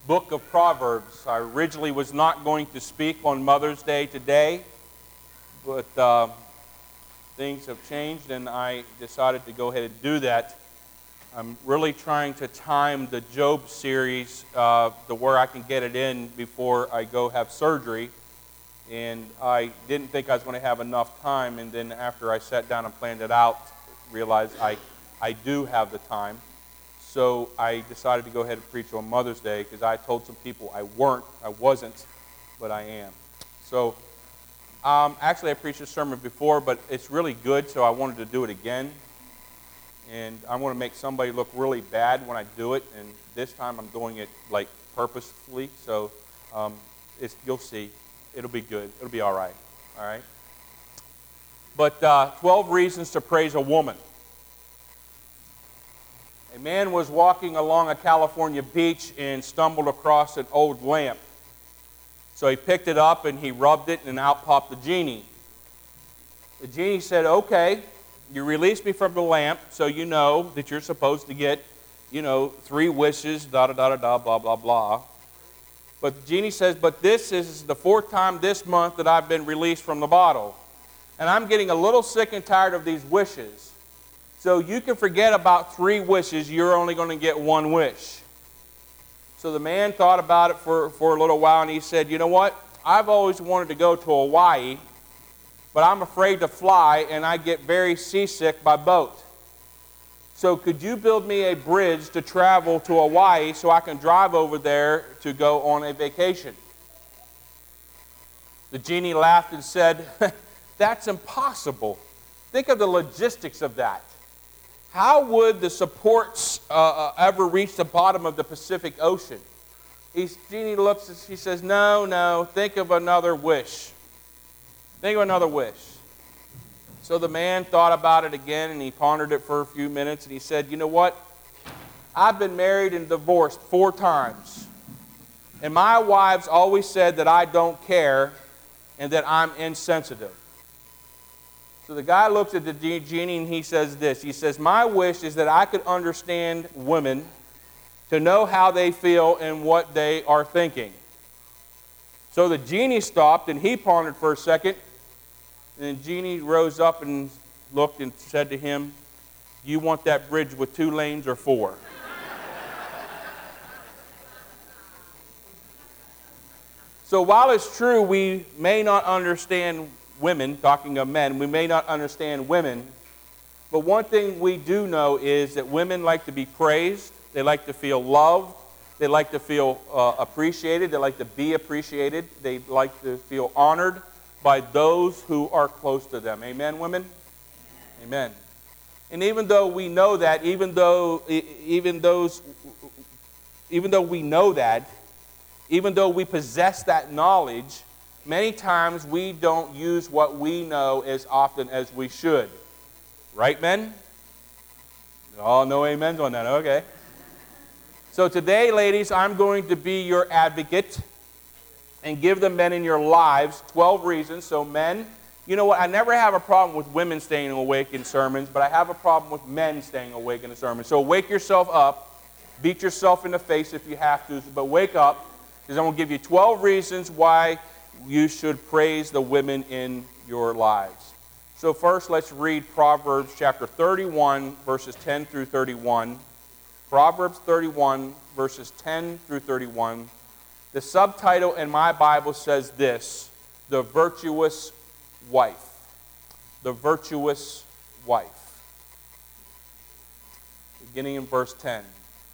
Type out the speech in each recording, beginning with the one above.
book of Proverbs. I originally was not going to speak on Mother's Day today, but things have changed and I decided to go ahead and do that. I'm really trying to time the Job series to where I can get it in before I go have surgery. And I didn't think I was going to have enough time, and then after I sat down and planned it out, realized I do have the time. So I decided to go ahead and preach on Mother's Day because I told some people I wasn't, but I am. So actually I preached this sermon before, but it's really good, so I wanted to do it again. And I want to make somebody look really bad when I do it, and this time I'm doing it like purposefully, so you'll see. It'll be good. It'll be all right. All right? But 12 reasons to praise a woman. A man was walking along a California beach and stumbled across an old lamp. So he picked it up and he rubbed it, and out popped the genie. The genie said, "Okay, you released me from the lamp, so you know that you're supposed to get, 3 wishes, da-da-da-da-da, blah, blah, blah." But the genie says, "But this is the 4th time this month that I've been released from the bottle. And I'm getting a little sick and tired of these wishes. So you can forget about 3 wishes. You're only going to get 1 wish." So the man thought about it for a little while, and he said, "You know what? I've always wanted to go to Hawaii, but I'm afraid to fly, and I get very seasick by boat. So could you build me a bridge to travel to Hawaii so I can drive over there to go on a vacation?" The genie laughed and said, "That's impossible. Think of the logistics of that. How would the supports ever reach the bottom of the Pacific Ocean?" Genie looks and she says, No, think of another wish. Think of another wish." So the man thought about it again, and he pondered it for a few minutes, and he said, "You know what? I've been married and divorced 4 times. And my wives always said that I don't care and that I'm insensitive." So the guy looks at the genie and he says this. He says, "My wish is that I could understand women, to know how they feel and what they are thinking." So the genie stopped and he pondered for a second. And the genie rose up and looked and said to him, "You want that bridge with 2 lanes or 4? So while it's true we may not understand women, talking of men, we may not understand women, but one thing we do know is that women like to be praised, they like to feel loved, they like to feel appreciated, they like to be appreciated, they like to feel honored by those who are close to them. Amen, women? Amen. And even though we know that, even though we know that, even though we possess that knowledge, many times we don't use what we know as often as we should. Right, men? Oh, no amens on that. Okay. So today, ladies, I'm going to be your advocate and give the men in your lives 12 reasons. So men, you know what? I never have a problem with women staying awake in sermons, but I have a problem with men staying awake in a sermon. So wake yourself up. Beat yourself in the face if you have to, but wake up, because I'm going to give you 12 reasons why you should praise the women in your lives. So first, let's read Proverbs chapter 31, verses 10 through 31. Proverbs 31, verses 10 through 31. The subtitle in my Bible says this: The Virtuous Wife. The Virtuous Wife. Beginning in verse 10.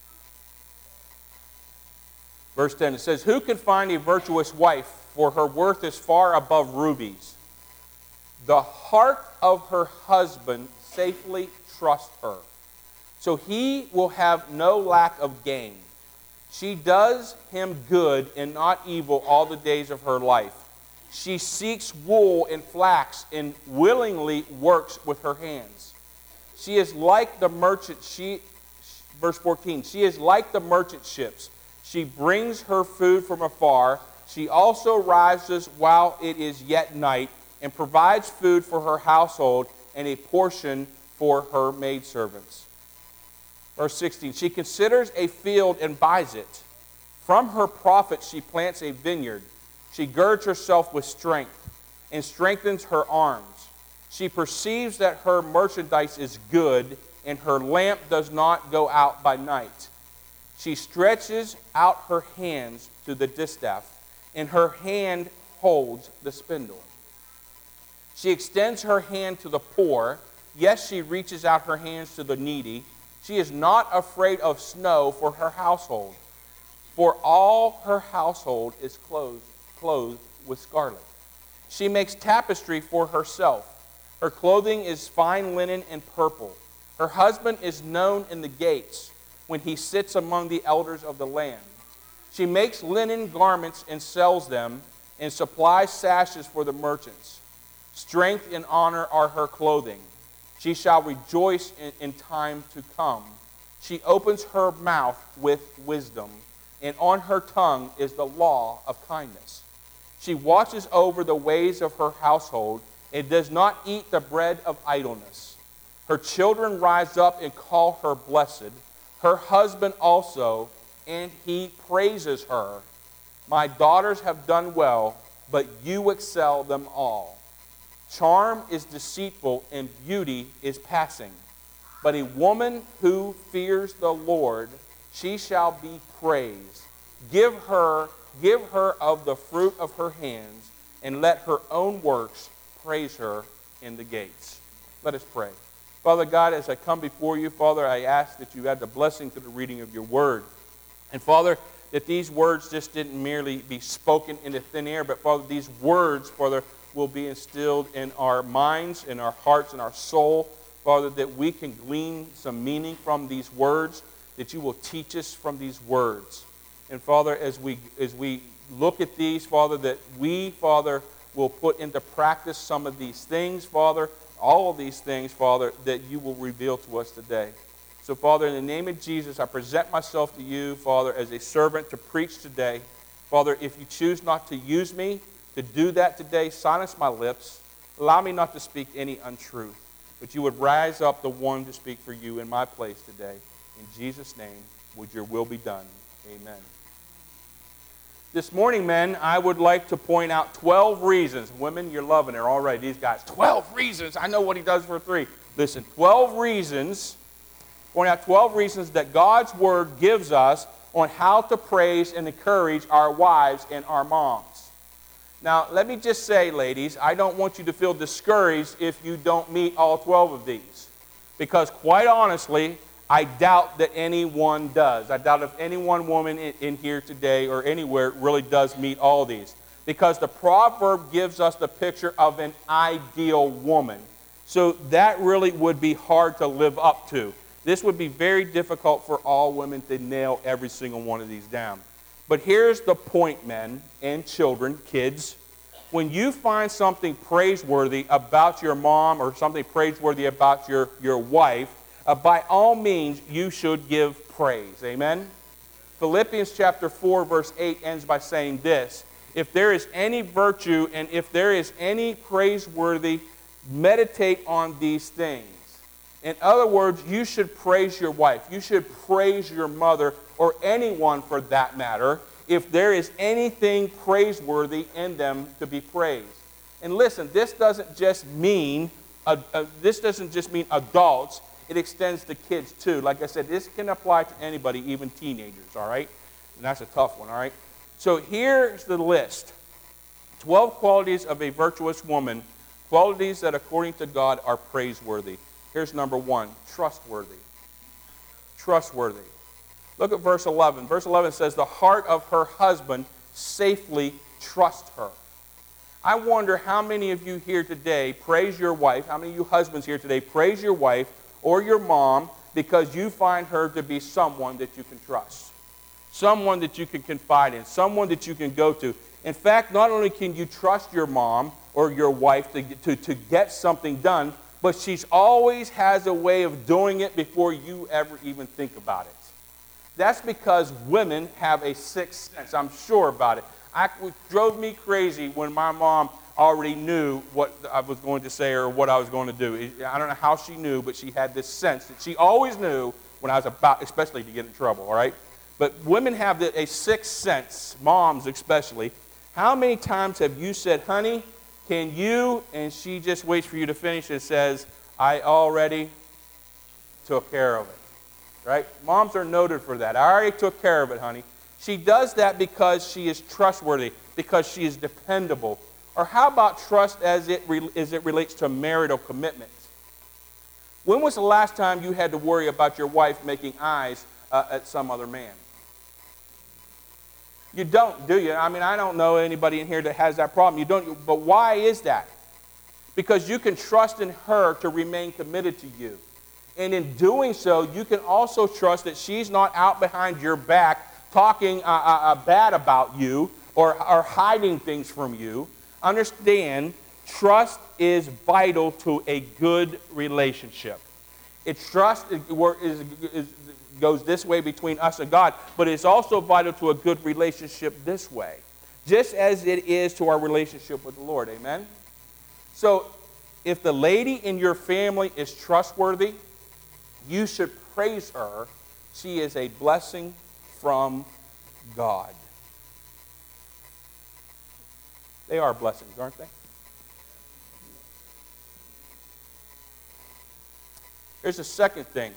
Verse 10, it says, "Who can find a virtuous wife? For her worth is far above rubies. The heart of her husband safely trusts her, so he will have no lack of gain. She does him good and not evil all the days of her life. She seeks wool and flax and willingly works with her hands. She is like the merchant verse 14, she is like the merchant ships. She brings her food from afar. She also rises while it is yet night and provides food for her household and a portion for her maidservants." Verse 16, "She considers a field and buys it. From her profit she plants a vineyard. She girds herself with strength and strengthens her arms. She perceives that her merchandise is good, and her lamp does not go out by night. She stretches out her hands to the distaff, and her hand holds the spindle. She extends her hand to the poor. Yes, she reaches out her hands to the needy. She is not afraid of snow for her household, for all her household is clothed with scarlet. She makes tapestry for herself. Her clothing is fine linen and purple. Her husband is known in the gates when he sits among the elders of the land. She makes linen garments and sells them, and supplies sashes for the merchants. Strength and honor are her clothing. She shall rejoice in time to come. She opens her mouth with wisdom, and on her tongue is the law of kindness. She watches over the ways of her household, and does not eat the bread of idleness. Her children rise up and call her blessed, her husband also, and he praises her. My daughters have done well, but you excel them all. Charm is deceitful, and beauty is passing. But a woman who fears the Lord, she shall be praised. Give her of the fruit of her hands, and let her own works praise her in the gates. Let us pray. Father God, as I come before you, Father, I ask that you add the blessing to the reading of your word. And Father, that these words just didn't merely be spoken into thin air, but Father, these words, Father, will be instilled in our minds, in our hearts, in our soul. Father, that we can glean some meaning from these words, that you will teach us from these words. And Father, as we look at these, Father, that we, Father, will put into practice some of these things, Father, all of these things, Father, that you will reveal to us today. So, Father, in the name of Jesus, I present myself to you, Father, as a servant to preach today. Father, if you choose not to use me to do that today, silence my lips. Allow me not to speak any untruth, but you would rise up the one to speak for you in my place today. In Jesus' name, would your will be done. Amen. This morning, men, I would like to point out 12 reasons. Women, you're loving it already. These guys, 12 reasons. I know what he does for 3. Listen, 12 reasons, point out 12 reasons that God's Word gives us on how to praise and encourage our wives and our moms. Now, let me just say, ladies, I don't want you to feel discouraged if you don't meet all 12 of these. Because quite honestly, I doubt that anyone does. I doubt if any one woman in here today or anywhere really does meet all these. Because the proverb gives us the picture of an ideal woman. So that really would be hard to live up to. This would be very difficult for all women to nail every single one of these down. But here's the point, men and children, kids. When you find something praiseworthy about your mom or something praiseworthy about your wife, by all means, you should give praise. Amen? Philippians chapter 4, verse 8 ends by saying this: if there is any virtue and if there is any praiseworthy, meditate on these things. In other words, you should praise your wife. You should praise your mother, or anyone for that matter, if there is anything praiseworthy in them to be praised. And listen, this doesn't just mean adults. It extends to kids too. Like I said, this can apply to anybody, even teenagers, all right? And that's a tough one, all right? So here's the list. 12 qualities of a virtuous woman, qualities that according to God are praiseworthy. Here's number 1, trustworthy. Trustworthy. Look at verse 11. Verse 11 says, the heart of her husband safely trusts her. I wonder how many of you here today praise your wife, how many of you husbands here today praise your wife or your mom because you find her to be someone that you can trust, someone that you can confide in, someone that you can go to. In fact, not only can you trust your mom or your wife to get something done, but she's always has a way of doing it before you ever even think about it. That's because women have a sixth sense. I'm sure about it. It drove me crazy when my mom already knew what I was going to say or what I was going to do. I don't know how she knew, but she had this sense that she always knew when I was about, especially to get in trouble, all right? But women have a sixth sense, moms especially. How many times have you said, honey, can you, and she just waits for you to finish and says, I already took care of it. Right? Moms are noted for that. I already took care of it, honey. She does that because she is trustworthy, because she is dependable. Or how about trust as it relates to marital commitment? When was the last time you had to worry about your wife making eyes at some other man? You don't, do you? I mean, I don't know anybody in here that has that problem. You don't, but why is that? Because you can trust in her to remain committed to you. And in doing so, you can also trust that she's not out behind your back talking bad about you or hiding things from you. Understand, trust is vital to a good relationship. Trust goes this way between us and God, but it's also vital to a good relationship this way, just as it is to our relationship with the Lord. Amen? So, if the lady in your family is trustworthy, you should praise her. She is a blessing from God. They are blessings, aren't they? Here's the second thing.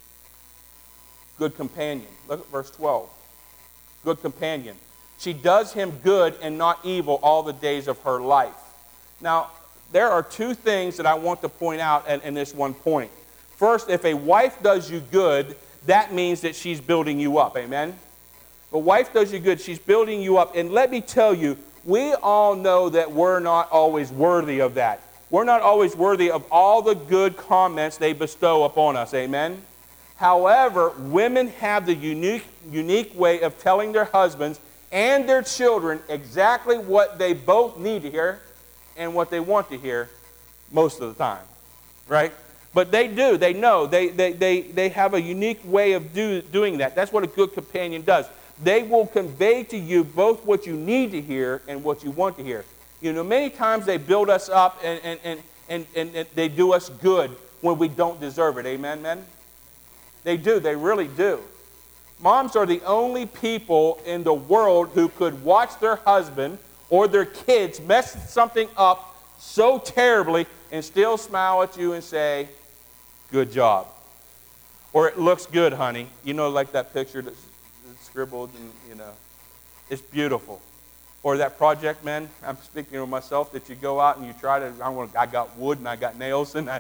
Good companion. Look at verse 12. Good companion. She does him good and not evil all the days of her life. Now, there are two things that I want to point out in this one point. First, if a wife does you good, that means that she's building you up. Amen? If a wife does you good, she's building you up. And let me tell you, we all know that we're not always worthy of that. We're not always worthy of all the good comments they bestow upon us. Amen? However, women have the unique way of telling their husbands and their children exactly what they both need to hear and what they want to hear most of the time. Right? But they do. They know. They have a unique way of doing that. That's what a good companion does. They will convey to you both what you need to hear and what you want to hear. You know, many times they build us up and they do us good when we don't deserve it. Amen, men? They do. They really do. Moms are the only people in the world who could watch their husband or their kids mess something up so terribly and still smile at you and say, good job. Or it looks good, honey. You know, like that picture that's scribbled and, you know, it's beautiful. Or that project, man, I'm speaking of myself, that you go out and you try to, I got wood and I got nails and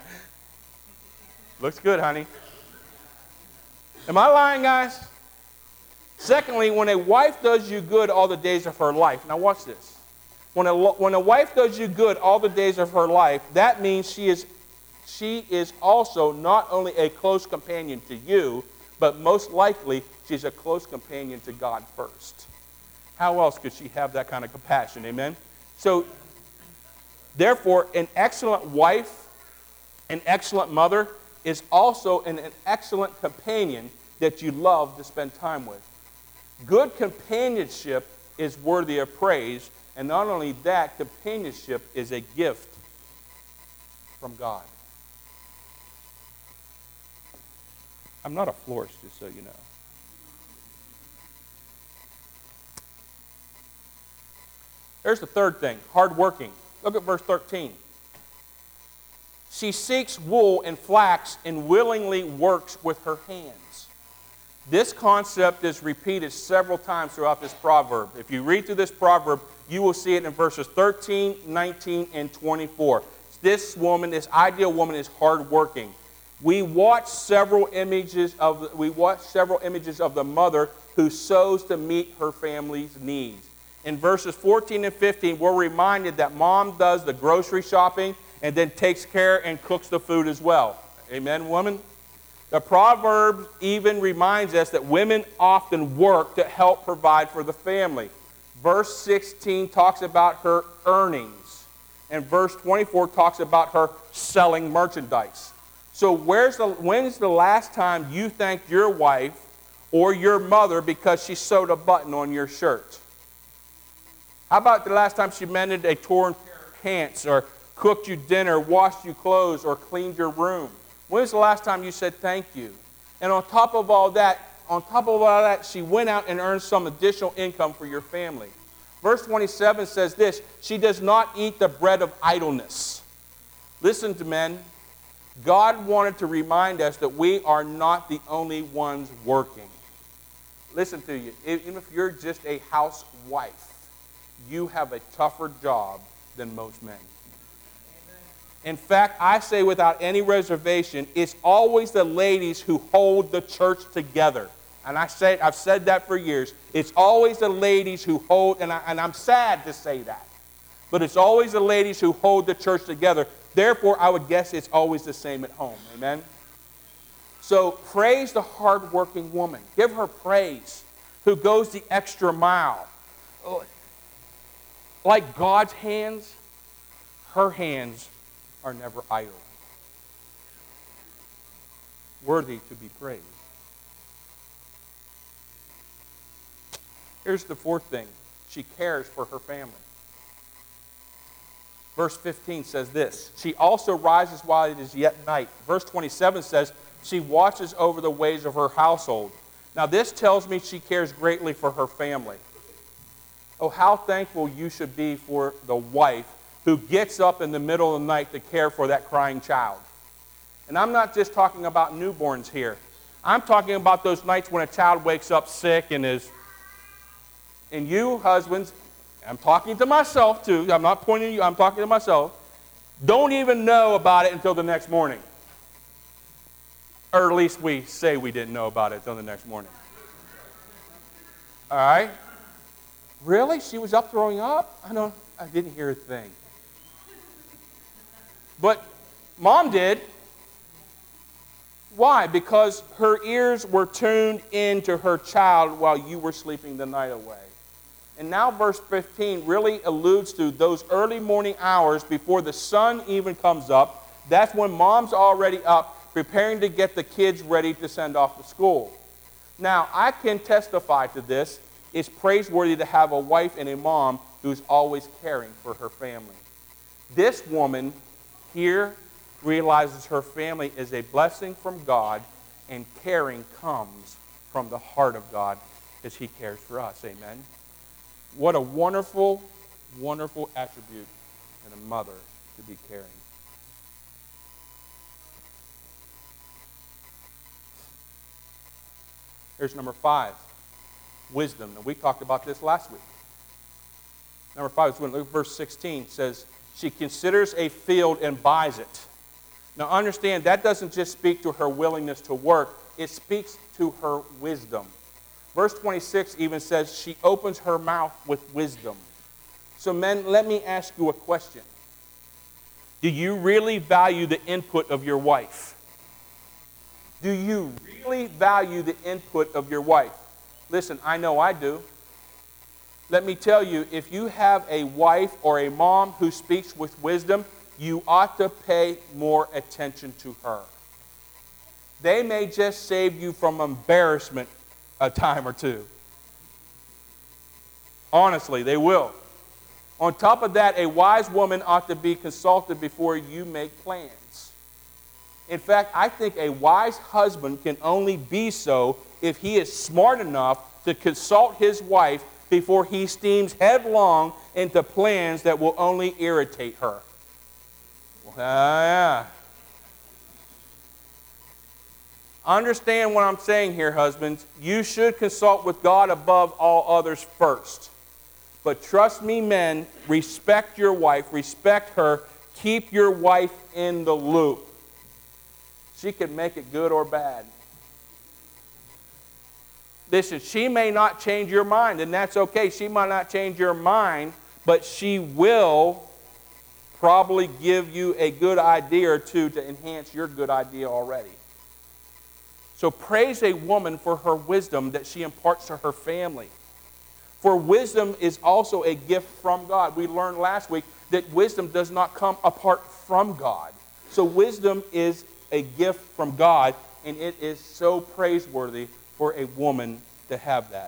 looks good, honey. Am I lying, guys? Secondly, when a wife does you good all the days of her life. Now watch this. When a wife does you good all the days of her life, that means she is also not only a close companion to you, but most likely she's a close companion to God first. How else could she have that kind of compassion? Amen? So, therefore, an excellent wife, an excellent mother, is also an excellent companion that you love to spend time with. Good companionship is worthy of praise, and not only that, companionship is a gift from God. I'm not a florist, just so you know. There's the third thing, hardworking. Look at verse 13. She seeks wool and flax and willingly works with her hands. This concept is repeated several times throughout this proverb. If you read through this proverb, you will see it in verses 13, 19, and 24. This woman, this ideal woman, is hardworking. We watch several images of the mother who sows to meet her family's needs. In verses 14 and 15, we're reminded that mom does the grocery shopping and then takes care and cooks the food as well. Amen, woman? The proverb even reminds us that women often work to help provide for the family. Verse 16 talks about her earnings, and verse 24 talks about her selling merchandise. So when's the last time you thanked your wife or your mother because she sewed a button on your shirt? How about the last time she mended a torn pair of pants or cooked you dinner, washed you clothes, or cleaned your room? When was the last time you said thank you? And on top of all that, on top of all that, she went out and earned some additional income for your family. Verse 27 says this, she does not eat the bread of idleness. Listen to men, God wanted to remind us that we are not the only ones working. Listen to you, even if you're just a housewife, you have a tougher job than most men. In fact, I say without any reservation, it's always the ladies who hold the church together. And I've said that for years. It's always the ladies who hold, and I'm sad to say that, but it's always the ladies who hold the church together. Therefore, I would guess it's always the same at home. Amen? So praise the hardworking woman. Give her praise, who goes the extra mile. Like God's hands, her hands are never idle. Worthy to be praised. Here's the fourth thing. She cares for her family. Verse 15 says this, she also rises while it is yet night. Verse 27 says, she watches over the ways of her household. Now this tells me she cares greatly for her family. Oh, how thankful you should be for the wife who gets up in the middle of the night to care for that crying child. And I'm not just talking about newborns here. I'm talking about those nights when a child wakes up sick and is... And you, husbands, I'm talking to myself too. I'm not pointing at you. I'm talking to myself. Don't even know about it until the next morning. Or at least we say we didn't know about it until the next morning. All right? Really? She was up throwing up? I didn't hear a thing. But Mom did. Why? Because her ears were tuned into her child while you were sleeping the night away. And now verse 15 really alludes to those early morning hours before the sun even comes up. That's when Mom's already up, preparing to get the kids ready to send off to school. Now, I can testify to this. It's praiseworthy to have a wife and a mom who's always caring for her family. This woman here realizes her family is a blessing from God, and caring comes from the heart of God as He cares for us. Amen. What a wonderful, wonderful attribute in a mother to be caring. Here's number 5, wisdom. And we talked about this last week. Number 5 is when verse 16 says, she considers a field and buys it. Now understand, that doesn't just speak to her willingness to work, it speaks to her wisdom. Verse 26 even says she opens her mouth with wisdom. So men, let me ask you a question. Do you really value the input of your wife? Do you really value the input of your wife? Listen, I know I do. Let me tell you, if you have a wife or a mom who speaks with wisdom, you ought to pay more attention to her. They may just save you from embarrassment a time or two. Honestly, they will. On top of that, a wise woman ought to be consulted before you make plans. In fact, I think a wise husband can only be so if he is smart enough to consult his wife before he steams headlong into plans that will only irritate her. Yeah. Understand what I'm saying here, husbands. You should consult with God above all others first. But trust me, men, respect your wife, respect her, keep your wife in the loop. She can make it good or bad. Listen, she may not change your mind, and that's okay. She might not change your mind, but she will probably give you a good idea or two to enhance your good idea already. So praise a woman for her wisdom that she imparts to her family. For wisdom is also a gift from God. We learned last week that wisdom does not come apart from God. So wisdom is a gift from God, and it is so praiseworthy for a woman to have that.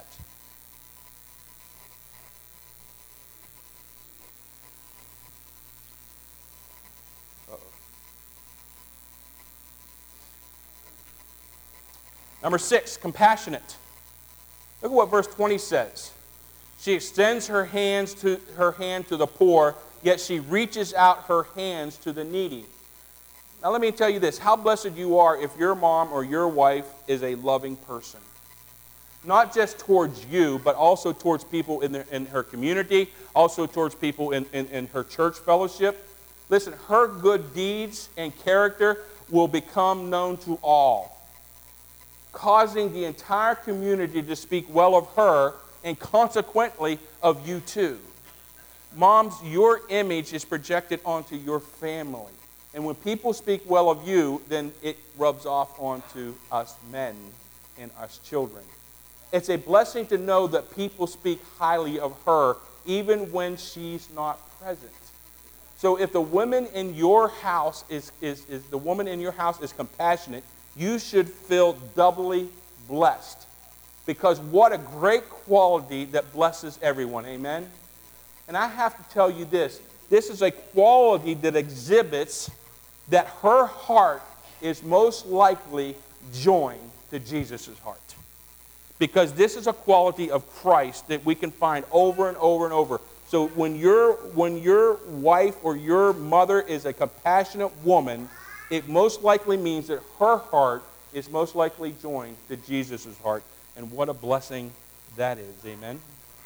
Number 6, compassionate. Look at what verse 20 says. She extends her hand to the poor, yet she reaches out her hands to the needy. Now let me tell you this. How blessed you are if your mom or your wife is a loving person. Not just towards you, but also towards people in her community, also towards people in her church fellowship. Listen, her good deeds and character will become known to all, causing the entire community to speak well of her and consequently of you too. Moms, your image is projected onto your family. And when people speak well of you, then it rubs off onto us men and us children. It's a blessing to know that people speak highly of her even when she's not present. So if the woman in your house is compassionate, you should feel doubly blessed. Because what a great quality that blesses everyone. Amen? And I have to tell you this. This is a quality that exhibits that her heart is most likely joined to Jesus' heart. Because this is a quality of Christ that we can find over and over and over. So when your wife or your mother is a compassionate woman, it most likely means that her heart is most likely joined to Jesus' heart. And what a blessing that is. Amen?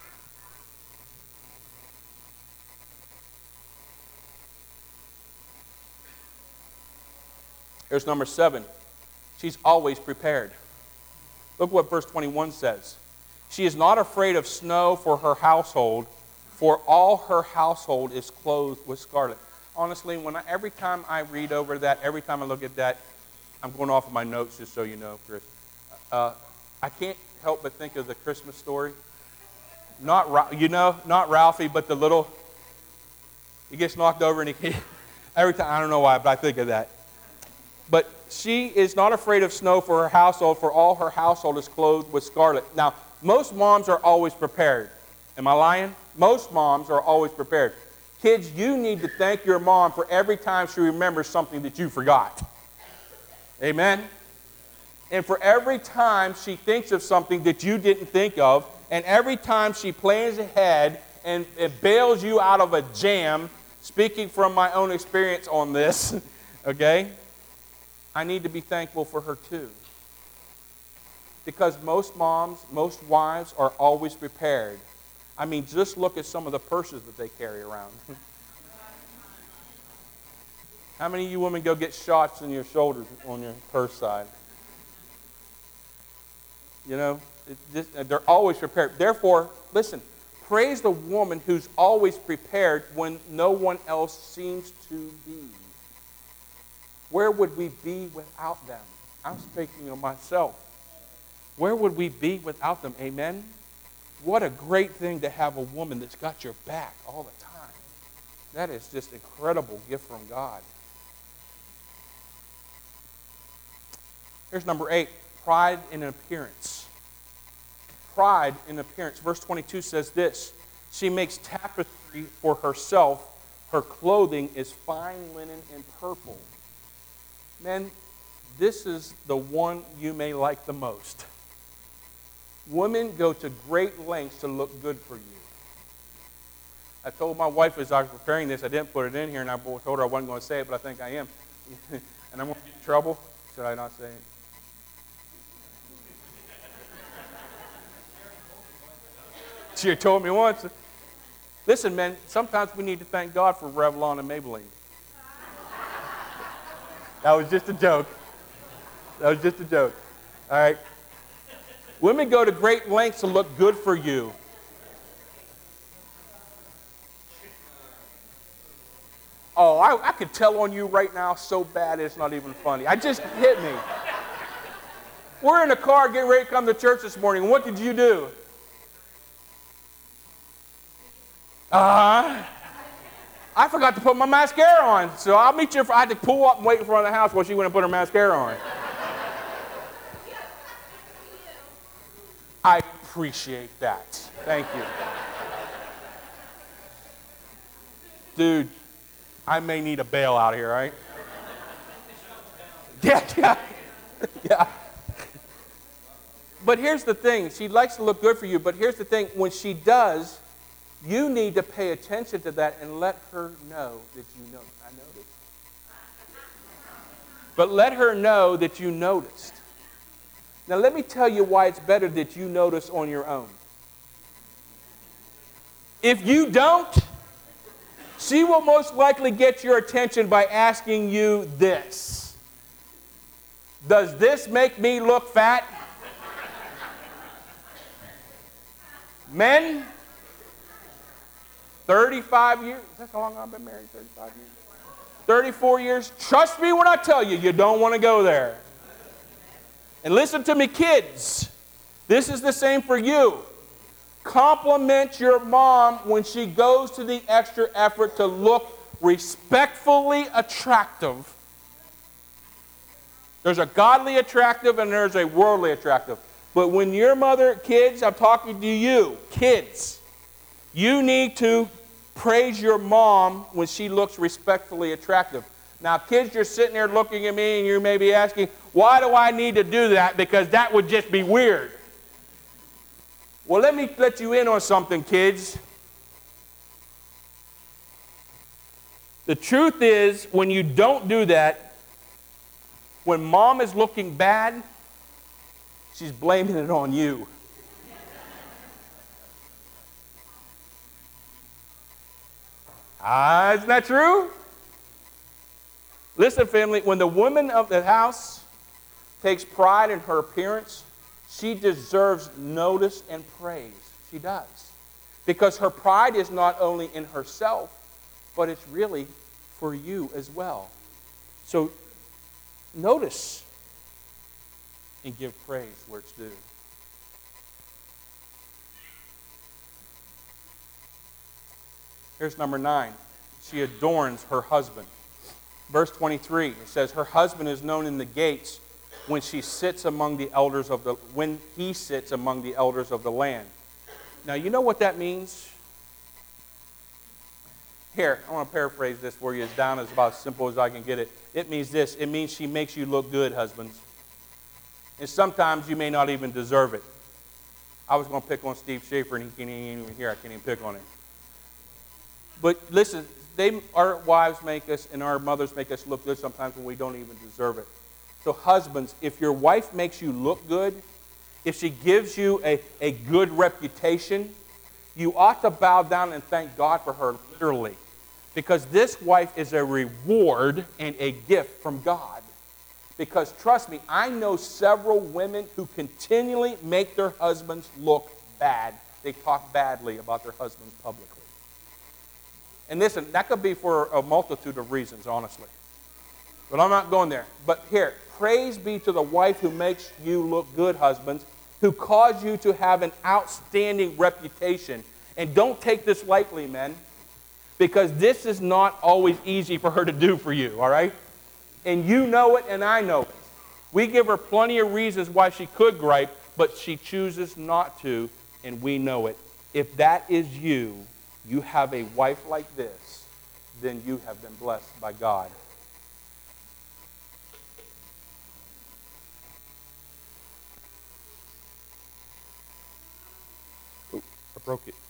Here's number 7. She's always prepared. Look what verse 21 says. She is not afraid of snow for her household, for all her household is clothed with scarlet. Honestly, every time I read over that, every time I look at that, I'm going off of my notes just so you know, Chris. I can't help but think of the Christmas story. Not Ralphie, but the little, he gets knocked over and every time, I don't know why, but I think of that. But she is not afraid of snow for her household, for all her household is clothed with scarlet. Now, most moms are always prepared. Am I lying? Most moms are always prepared. Kids, you need to thank your mom for every time she remembers something that you forgot. Amen? And for every time she thinks of something that you didn't think of, and every time she plans ahead and it bails you out of a jam, speaking from my own experience on this, okay? I need to be thankful for her too. Because most moms, most wives are always prepared. I mean, just look at some of the purses that they carry around. How many of you women go get shots in your shoulders on your purse side? You know, they're always prepared. Therefore, listen, praise the woman who's always prepared when no one else seems to be. Where would we be without them? I'm speaking of myself. Where would we be without them? Amen? What a great thing to have a woman that's got your back all the time. That is just an incredible gift from God. Here's number 8, pride in appearance. Pride in appearance. Verse 22 says this, she makes tapestry for herself. Her clothing is fine linen and purple. Men, this is the one you may like the most. Women go to great lengths to look good for you. I told my wife as I was preparing this, I didn't put it in here, and I told her I wasn't going to say it, but I think I am. And I'm going to get in trouble. Should I not say it? She told me once. Listen, men, sometimes we need to thank God for Revlon and Maybelline. That was just a joke. That was just a joke. All right. Women go to great lengths to look good for you. Oh, I could tell on you right now so bad it's not even funny. I just hit me. We're in a car getting ready to come to church this morning. What did you do? I forgot to put my mascara on, so I'll meet you. I had to pull up and wait in front of the house while she went and put her mascara on. I appreciate that. Thank you. Dude, I may need a bailout here, right? Yeah. But here's the thing. She likes to look good for you, but here's the thing. When she does, you need to pay attention to that and let her know that you know. I noticed. But let her know that you noticed. Now, let me tell you why it's better that you notice on your own. If you don't, she will most likely get your attention by asking you this. Does this make me look fat? Men, 35 years. That's how long I've been married, 35 years? 34 years. Trust me when I tell you, you don't want to go there. And listen to me, kids. This is the same for you. Compliment your mom when she goes to the extra effort to look respectfully attractive. There's a godly attractive and there's a worldly attractive. But when your mother, kids, I'm talking to you, kids, you need to praise your mom when she looks respectfully attractive. Now, kids, you're sitting there looking at me and you may be asking, why do I need to do that? Because that would just be weird. Well, let me let you in on something, kids. The truth is, when you don't do that, when mom is looking bad, she's blaming it on you. Isn't that true? Listen, family, when the woman of the house takes pride in her appearance, she deserves notice and praise. She does. Because her pride is not only in herself, but it's really for you as well. So notice and give praise where it's due. Here's number 9. She adorns her husband. Verse 23, it says, her husband is known in the gates when he sits among the elders of the land. Now, you know what that means? Here, I want to paraphrase this for you. It's down as about as simple as I can get it. It means this. It means she makes you look good, husbands. And sometimes you may not even deserve it. I was going to pick on Steve Schaefer, and he can't even hear. I can't even pick on him. But listen, our wives make us and our mothers make us look good sometimes when we don't even deserve it. So husbands, if your wife makes you look good, if she gives you a good reputation, you ought to bow down and thank God for her, literally. Because this wife is a reward and a gift from God. Because trust me, I know several women who continually make their husbands look bad. They talk badly about their husbands publicly. And listen, that could be for a multitude of reasons, honestly. But I'm not going there. But here, praise be to the wife who makes you look good, husbands, who cause you to have an outstanding reputation. And don't take this lightly, men, because this is not always easy for her to do for you, all right? And you know it, and I know it. We give her plenty of reasons why she could gripe, but she chooses not to, and we know it. If that is you, you have a wife like this, then you have been blessed by God. Oh, I broke it.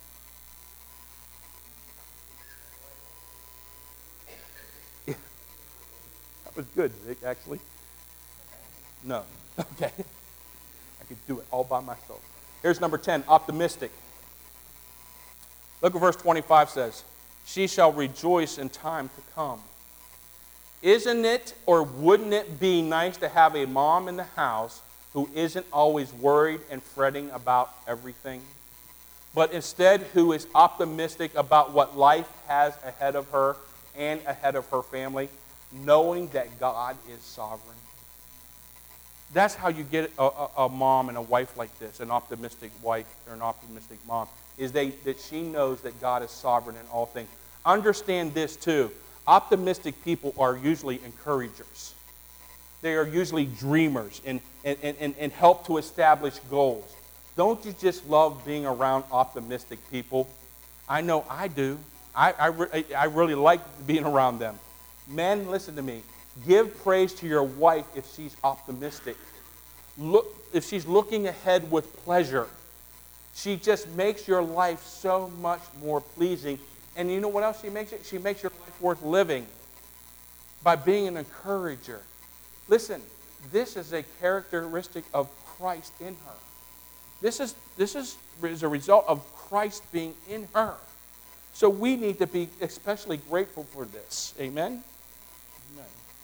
Yeah. That was good, Vic, actually. No. Okay. I could do it all by myself. Here's number 10, optimistic. Look what verse 25 says. She shall rejoice in time to come. Isn't it or wouldn't it be nice to have a mom in the house who isn't always worried and fretting about everything, but instead who is optimistic about what life has ahead of her and ahead of her family, knowing that God is sovereign? That's how you get a mom and a wife like this, an optimistic wife or an optimistic mom, is that she knows that God is sovereign in all things. Understand this too. Optimistic people are usually encouragers. They are usually dreamers and help to establish goals. Don't you just love being around optimistic people? I know I do. I really like being around them. Men, listen to me. Give praise to your wife if she's optimistic. if she's looking ahead with pleasure, she just makes your life so much more pleasing. And you know what else she makes it? She makes your life worth living by being an encourager. Listen, this is a characteristic of Christ in her. This is a result of Christ being in her. So we need to be especially grateful for this. Amen? Amen.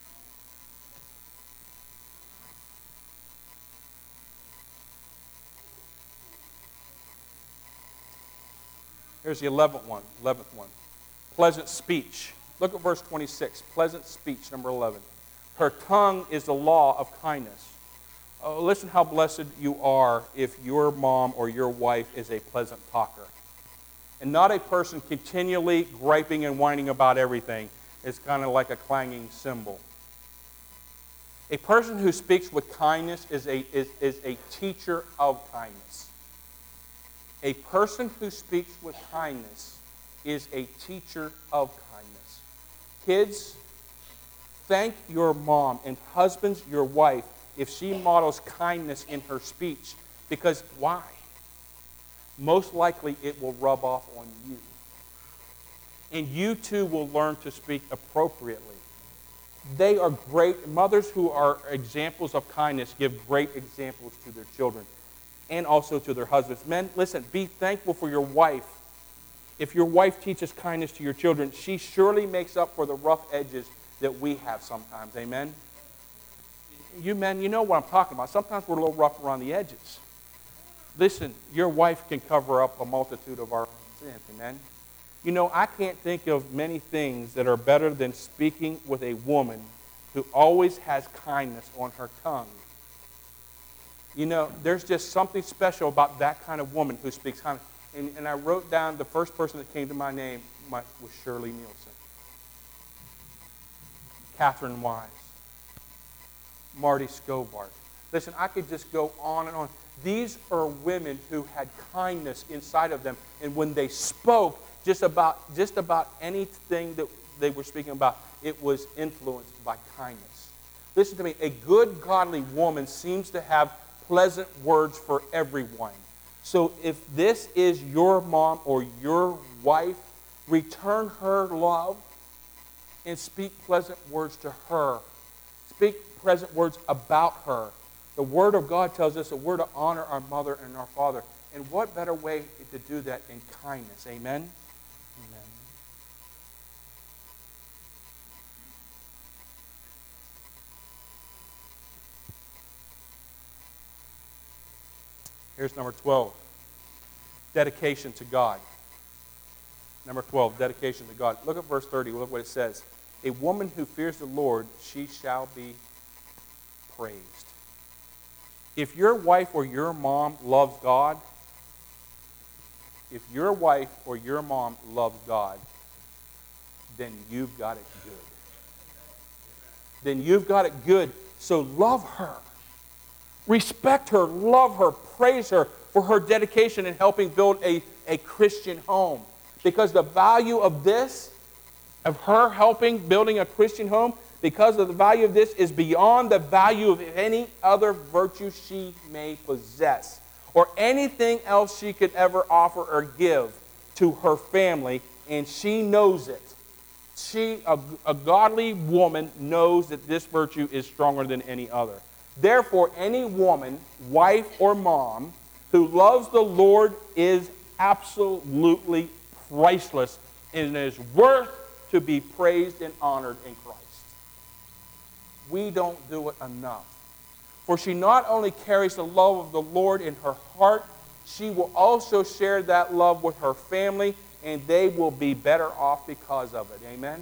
Here's the 11th one. Pleasant speech. Look at verse 26. Pleasant speech, number 11. Her tongue is the law of kindness. Oh, listen how blessed you are if your mom or your wife is a pleasant talker. And not a person continually griping and whining about everything. It's kind of like a clanging cymbal. A person who speaks with kindness is a teacher of kindness. A person who speaks with kindness is a teacher of kindness. Kids, thank your mom, and husbands, your wife, if she models kindness in her speech. Because why? Most likely it will rub off on you. And you too will learn to speak appropriately. They are great. Mothers who are examples of kindness give great examples to their children and also to their husbands. Men, listen, be thankful for your wife. If your wife teaches kindness to your children, she surely makes up for the rough edges that we have sometimes. Amen? You men, you know what I'm talking about. Sometimes we're a little rough around the edges. Listen, your wife can cover up a multitude of our sins. Amen? You know, I can't think of many things that are better than speaking with a woman who always has kindness on her tongue. You know, there's just something special about that kind of woman who speaks kindness. And I wrote down the first person that came to my name was Shirley Nielsen. Catherine Wise. Marty Scovart. Listen, I could just go on and on. These are women who had kindness inside of them. And when they spoke just about anything that they were speaking about, it was influenced by kindness. Listen to me. A good, godly woman seems to have pleasant words for everyone. So if this is your mom or your wife, return her love and speak pleasant words to her. Speak pleasant words about her. The Word of God tells us that we're to honor our mother and our father. And what better way to do that in kindness? Amen? Amen. Here's number 12. Dedication to God. Number 12, dedication to God. Look at verse 30. Look what it says. A woman who fears the Lord, she shall be praised. If your wife or your mom loves God, then you've got it good. Then you've got it good. So love her. Respect her, love her, praise her for her dedication in helping build a Christian home. Because the value of this, of her helping building a Christian home, because of the value of this is beyond the value of any other virtue she may possess or anything else she could ever offer or give to her family, and she knows it. A godly woman knows that this virtue is stronger than any other. Therefore, any woman, wife or mom, who loves the Lord is absolutely priceless and is worth to be praised and honored in Christ. We don't do it enough. For she not only carries the love of the Lord in her heart, she will also share that love with her family, and they will be better off because of it. Amen?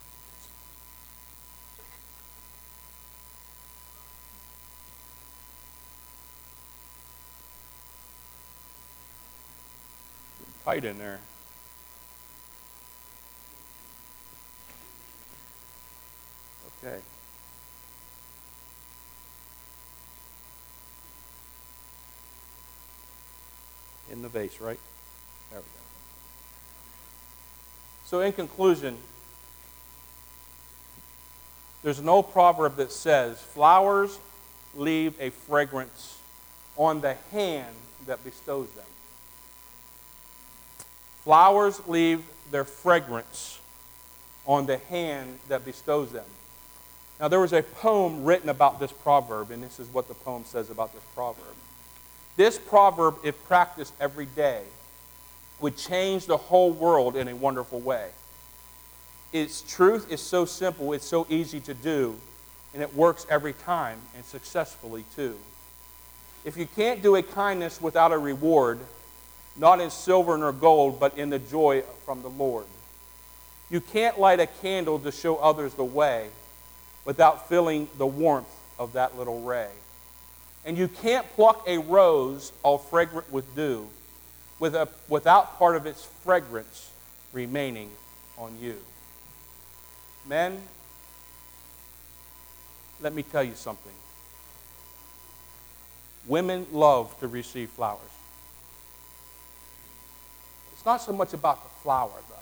Tight in there. Okay. In the vase, right? There we go. So in conclusion, there's an old proverb that says, flowers leave a fragrance on the hand that bestows them. Flowers leave their fragrance on the hand that bestows them. Now, there was a poem written about this proverb, and this is what the poem says about this proverb. This proverb, if practiced every day, would change the whole world in a wonderful way. Its truth is so simple, it's so easy to do, and it works every time, and successfully too. If you can't do a kindness without a reward, not in silver nor gold, but in the joy from the Lord. You can't light a candle to show others the way without feeling the warmth of that little ray. And you can't pluck a rose all fragrant with dew without part of its fragrance remaining on you. Men, let me tell you something. Women love to receive flowers. It's not so much about the flower, though.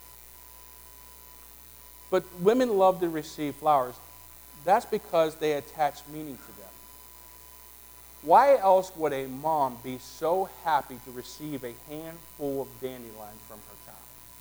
But women love to receive flowers. That's because they attach meaning to them. Why else would a mom be so happy to receive a handful of dandelions from her child?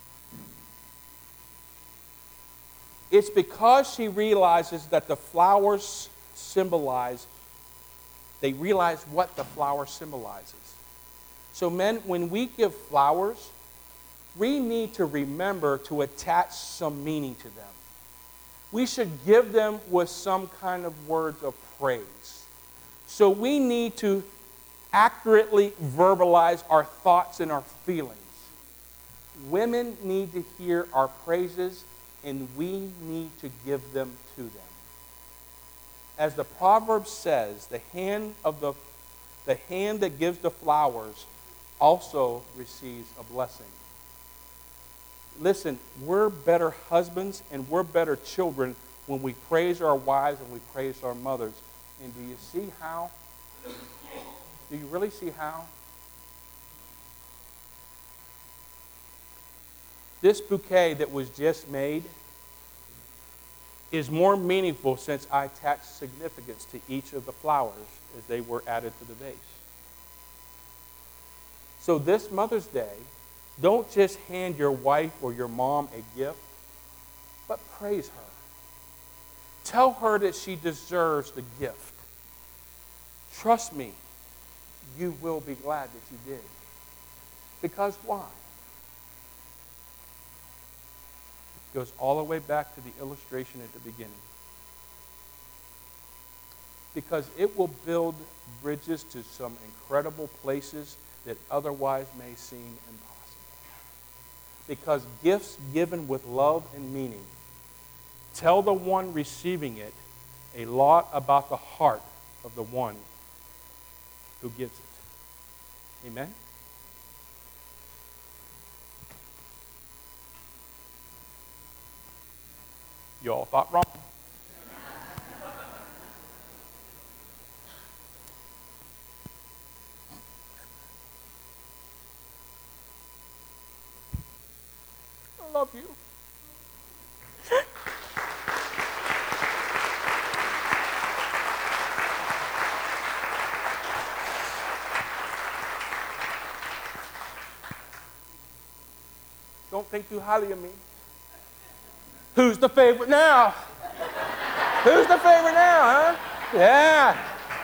It's because she realizes that the flowers symbolize, they realize what the flower symbolizes. So men, when we give flowers, we need to remember to attach some meaning to them. We should give them with some kind of words of praise. So we need to accurately verbalize our thoughts and our feelings. Women need to hear our praises, and we need to give them to them. As the proverb says, the hand that gives the flowers also receives a blessing. Listen, we're better husbands and we're better children when we praise our wives and we praise our mothers. And do you see how? Do you really see how? This bouquet that was just made is more meaningful since I attached significance to each of the flowers as they were added to the vase. So this Mother's Day, don't just hand your wife or your mom a gift, but praise her. Tell her that she deserves the gift. Trust me, you will be glad that you did. Because why? It goes all the way back to the illustration at the beginning. Because it will build bridges to some incredible places that otherwise may seem impossible. Because gifts given with love and meaning tell the one receiving it a lot about the heart of the one who gives it. Amen? You all thought wrong. I love you. Don't think too highly of me. Who's the favorite now? Who's the favorite now, huh? Yeah.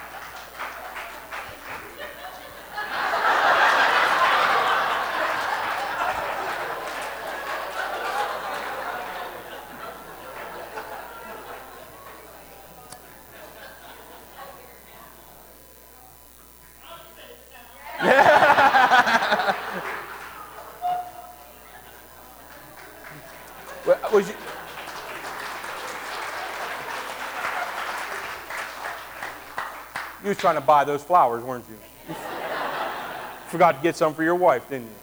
Was you, you was trying to buy those flowers, weren't you? Forgot to get some for your wife, didn't you?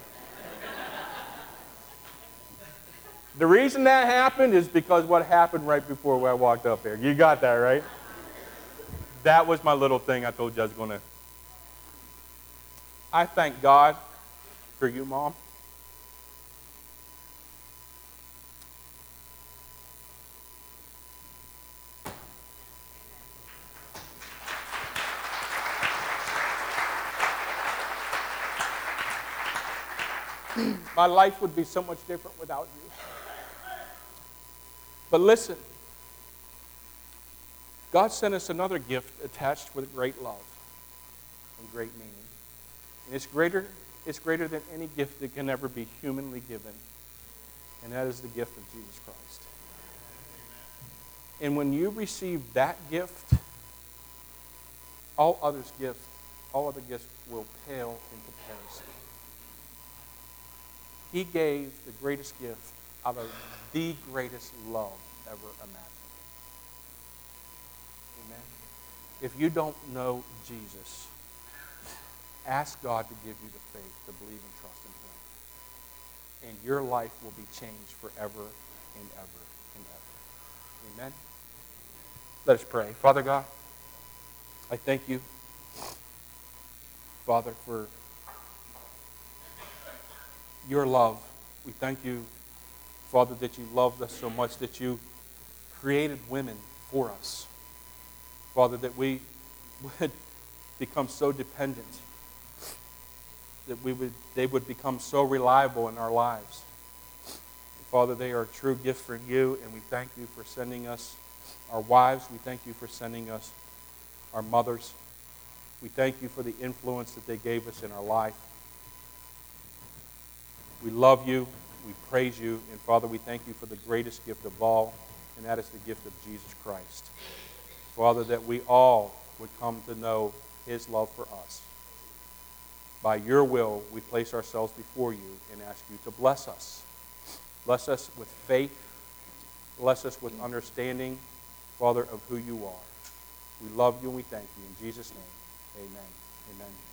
The reason that happened is because what happened right before I walked up here. You got that, right? That was my little thing I told you I was going to. I thank God for you, Mom. My life would be so much different without you. But listen, God sent us another gift attached with great love and great meaning. And it's greater than any gift that can ever be humanly given. And that is the gift of Jesus Christ. And when you receive that gift, all other gifts will pale in comparison. He gave the greatest gift out of the greatest love ever imagined. Amen. If you don't know Jesus, ask God to give you the faith to believe and trust in Him. And your life will be changed forever and ever and ever. Amen. Let us pray. Father God, I thank you, Father, for your love. We thank you, Father, that you loved us so much that you created women for us. Father, that we would become so dependent, that they would become so reliable in our lives. And Father, they are a true gift from you, and we thank you for sending us our wives. We thank you for sending us our mothers. We thank you for the influence that they gave us in our life. We love you, we praise you, and Father, we thank you for the greatest gift of all, and that is the gift of Jesus Christ. Father, that we all would come to know His love for us. By your will, we place ourselves before you and ask you to bless us. Bless us with faith. Bless us with understanding, Father, of who you are. We love you and we thank you. In Jesus' name, amen. Amen.